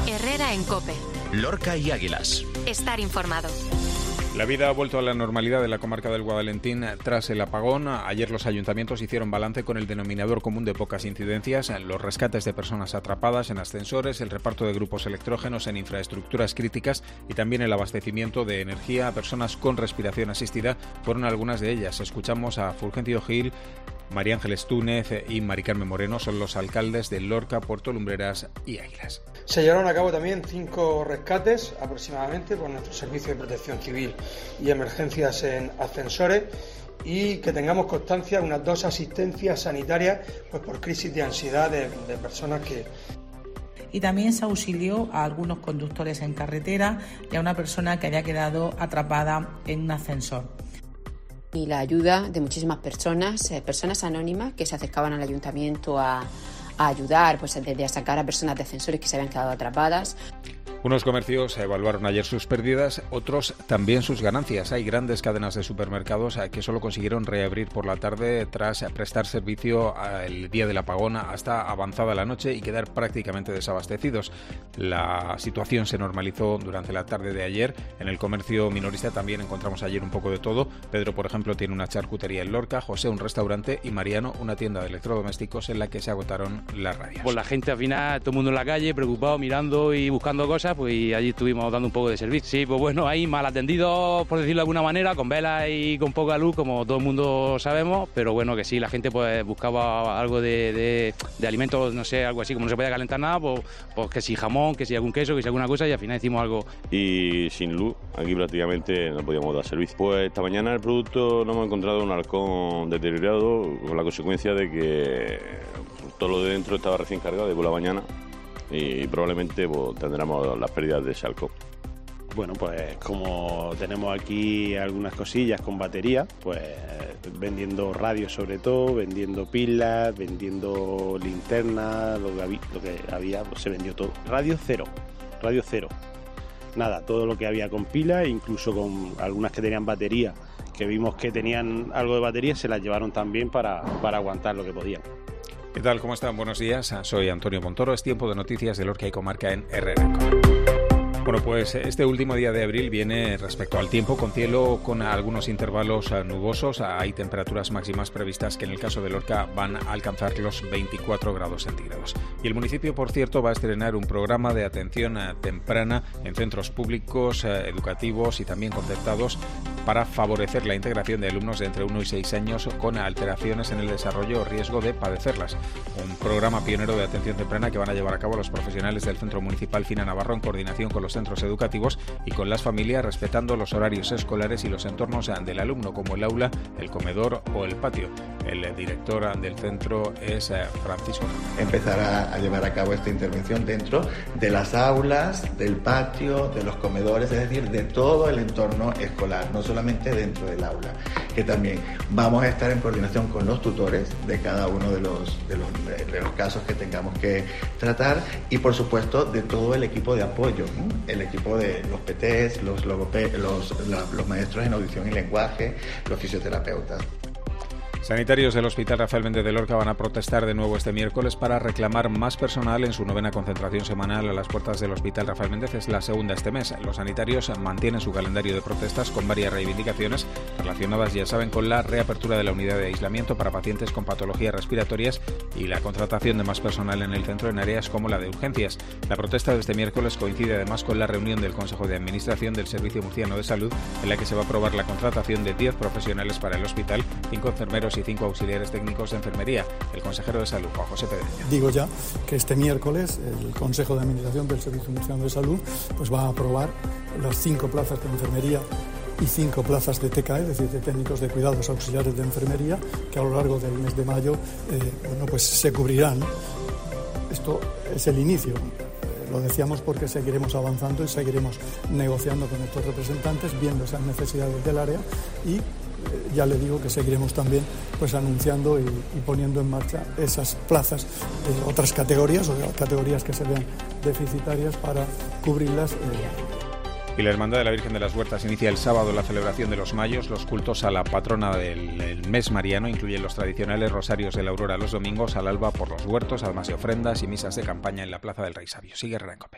Herrera en COPE. Lorca y Águilas. Estar informado. La vida ha vuelto a la normalidad de la comarca del Guadalentín tras el apagón. Ayer los ayuntamientos hicieron balance con el denominador común de pocas incidencias, los rescates de personas atrapadas en ascensores, el reparto de grupos electrógenos en infraestructuras críticas y también el abastecimiento de energía a personas con respiración asistida. Fueron algunas de ellas. Escuchamos a Fulgencio Gil, María Ángeles Túnez y Mari Carmen Moreno, son los alcaldes de Lorca, Puerto Lumbreras y Águilas. Se llevaron a cabo también 5 rescates aproximadamente por nuestro Servicio de Protección Civil y Emergencias en ascensores, y que tengamos constancia unas 2 asistencias sanitarias pues por crisis de ansiedad de personas que... Y también se auxilió a algunos conductores en carretera y a una persona que había quedado atrapada en un ascensor. Y la ayuda de muchísimas personas anónimas que se acercaban al ayuntamiento a ayudar, pues desde a sacar a personas de ascensores que se habían quedado atrapadas. Unos comercios evaluaron ayer sus pérdidas, otros también sus ganancias. Hay grandes cadenas de supermercados que solo consiguieron reabrir por la tarde tras prestar servicio el día del apagón hasta avanzada la noche y quedar prácticamente desabastecidos. La situación se normalizó durante la tarde de ayer. En el comercio minorista también encontramos ayer un poco de todo. Pedro, por ejemplo, tiene una charcutería en Lorca, José un restaurante y Mariano una tienda de electrodomésticos en la que se agotaron las radias. Pues la gente al final, todo el mundo en la calle, preocupado, mirando y buscando cosas, pues y allí estuvimos dando un poco de servicio. Sí, pues bueno, ahí mal atendidos, por decirlo de alguna manera, con velas y con poca luz, como todo el mundo sabemos, pero bueno, que sí, la gente pues buscaba algo de alimentos, no sé, algo así, como no se podía calentar nada, pues que si jamón, que si algún queso, que si alguna cosa, y al final hicimos algo. Y sin luz, aquí prácticamente no podíamos dar servicio. Pues esta mañana el producto lo hemos encontrado un halcón deteriorado, con la consecuencia de que todo lo de dentro estaba recién cargado de por la mañana, y probablemente pues, tendremos las pérdidas de ese halcón. Bueno, pues como tenemos aquí algunas cosillas con batería, pues vendiendo radios sobre todo, vendiendo pilas, vendiendo linternas, lo que había pues, se vendió todo. Radio cero. Nada, todo lo que había con pilas, incluso con algunas que tenían batería, que vimos que tenían algo de batería, se las llevaron también para aguantar lo que podían. ¿Qué tal? ¿Cómo están? Buenos días. Soy Antonio Montoro. Es tiempo de noticias de Lorca y comarca en Herrera. Bueno, pues este último día de abril viene respecto al tiempo con cielo con algunos intervalos nubosos. Hay temperaturas máximas previstas que en el caso de Lorca van a alcanzar los 24 grados centígrados. Y el municipio, por cierto, va a estrenar un programa de atención temprana en centros públicos, educativos y también concertados para favorecer la integración de alumnos de entre 1 y 6 años con alteraciones en el desarrollo o riesgo de padecerlas. Un programa pionero de atención temprana que van a llevar a cabo los profesionales del Centro Municipal Fina Navarro en coordinación con los centros educativos y con las familias, respetando los horarios escolares y los entornos del alumno, como el aula, el comedor o el patio. El director del centro es Francisco. Empezará a llevar a cabo esta intervención dentro de las aulas, del patio, de los comedores, es decir, de todo el entorno escolar, no solamente dentro del aula, que también vamos a estar en coordinación con los tutores de cada uno de los casos que tengamos que tratar y, por supuesto, de todo el equipo de apoyo, ¿no? El equipo de los PTs, los maestros en audición y lenguaje, los fisioterapeutas. Sanitarios del Hospital Rafael Méndez de Lorca van a protestar de nuevo este miércoles para reclamar más personal en su 9ª concentración semanal a las puertas del Hospital Rafael Méndez. Es la segunda este mes. Los sanitarios mantienen su calendario de protestas con varias reivindicaciones relacionadas, ya saben, con la reapertura de la unidad de aislamiento para pacientes con patologías respiratorias y la contratación de más personal en el centro en áreas como la de urgencias. La protesta de este miércoles coincide además con la reunión del Consejo de Administración del Servicio Murciano de Salud, en la que se va a aprobar la contratación de 10 profesionales para el hospital, 5 enfermeros y 5 auxiliares técnicos de enfermería. El consejero de Salud, Juan José Pedreño. Digo ya que este miércoles el Consejo de Administración del Servicio Murciano de Salud pues va a aprobar las 5 plazas de enfermería y 5 plazas de TKE, es decir, de técnicos de cuidados auxiliares de enfermería, que a lo largo del mes de mayo pues se cubrirán. Esto es el inicio. Lo decíamos porque seguiremos avanzando y seguiremos negociando con estos representantes, viendo esas necesidades del área y ya le digo que seguiremos también pues anunciando y poniendo en marcha esas plazas de otras categorías o de las categorías que se vean deficitarias para cubrirlas. Y la Hermandad de la Virgen de las Huertas inicia el sábado la celebración de los mayos. Los cultos a la patrona del mes mariano incluyen los tradicionales rosarios de la aurora los domingos, al alba por los huertos, además de ofrendas y misas de campaña en la Plaza del Rey Sabio. Sigue Herrera en COPE.